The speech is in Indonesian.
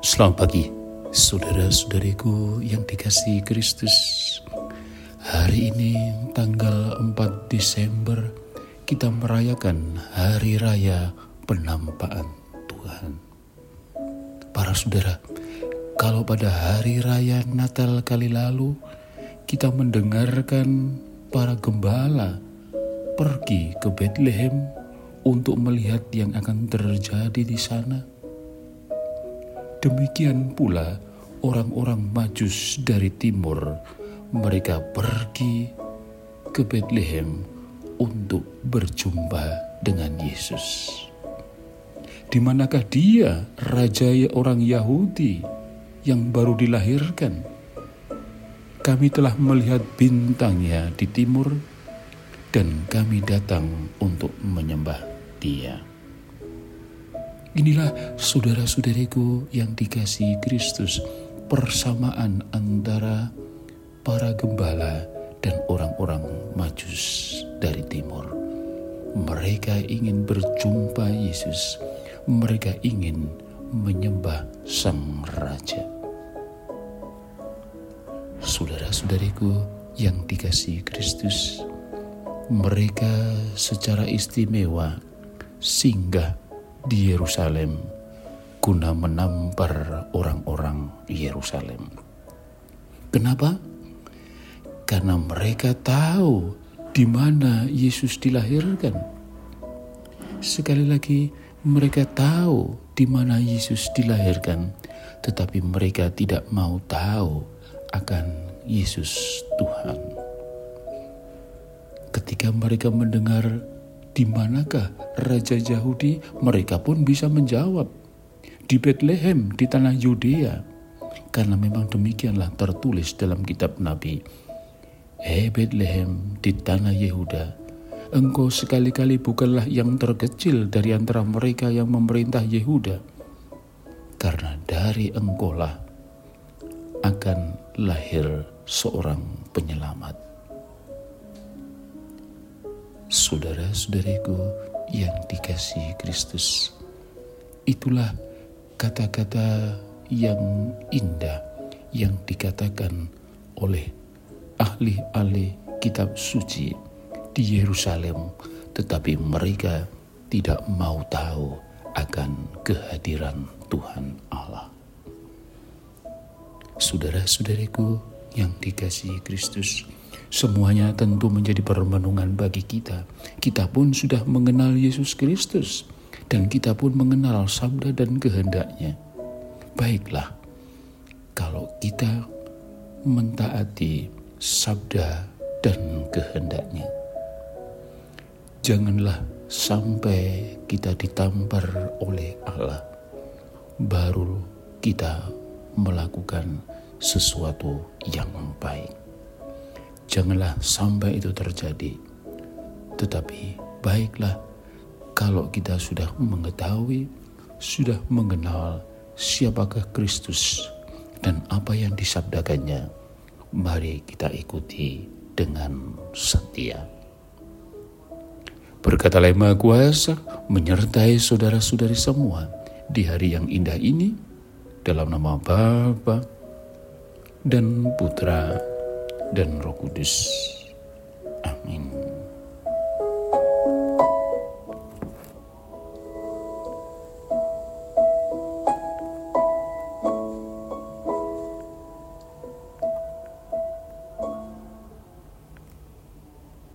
Selamat pagi, saudara-saudariku yang dikasihi Kristus. Hari ini tanggal 4 Desember kita merayakan Hari Raya Penampaan Tuhan. Para saudara, kalau pada Hari Raya Natal kali lalu kita mendengarkan para gembala pergi ke Bethlehem untuk melihat yang akan terjadi di sana, demikian pula orang-orang Majus dari timur, mereka pergi ke Bethlehem untuk berjumpa dengan Yesus. Di manakah dia, raja orang Yahudi yang baru dilahirkan? Kami telah melihat bintangnya di timur dan kami datang untuk menyembah dia. Inilah saudara-saudariku yang dikasihi Kristus, persamaan antara para gembala dan orang-orang Majus dari timur. Mereka ingin berjumpa Yesus, mereka ingin menyembah Sang Raja. Saudara-saudariku yang dikasihi Kristus, mereka secara istimewa singgah di Yerusalem guna menampar orang-orang Yerusalem. Kenapa? Karena mereka tahu di mana Yesus dilahirkan. Sekali lagi, mereka tahu di mana Yesus dilahirkan, tetapi mereka tidak mau tahu akan Yesus Tuhan. Ketika mereka mendengar di manakah Raja Yahudi, mereka pun bisa menjawab, di Bethlehem, di tanah Yudea. Karena memang demikianlah tertulis dalam kitab Nabi. Bethlehem di tanah Yehuda, engkau sekali-kali bukanlah yang terkecil dari antara mereka yang memerintah Yehuda. Karena dari engkaulah akan lahir seorang penyelamat. Saudara-saudariku yang dikasihi Kristus, itulah kata-kata yang indah yang dikatakan oleh ahli-ahli kitab suci di Yerusalem, tetapi mereka tidak mau tahu akan kehadiran Tuhan Allah. Saudara-saudariku yang dikasihi Kristus, semuanya tentu menjadi permenungan bagi kita. Kita pun sudah mengenal Yesus Kristus dan kita pun mengenal sabda dan kehendaknya. Baiklah, kalau kita mentaati sabda dan kehendaknya, janganlah sampai kita ditampar oleh Allah baru kita melakukan sesuatu yang baik. Janganlah sampai itu terjadi. Tetapi baiklah kalau kita sudah mengetahui, sudah mengenal siapakah Kristus dan apa yang disabdakannya, mari kita ikuti dengan setia. Berkat Allah Yang Maha Kuasa menyertai saudara-saudari semua di hari yang indah ini, dalam nama Bapa dan Putra dan Roh Kudus.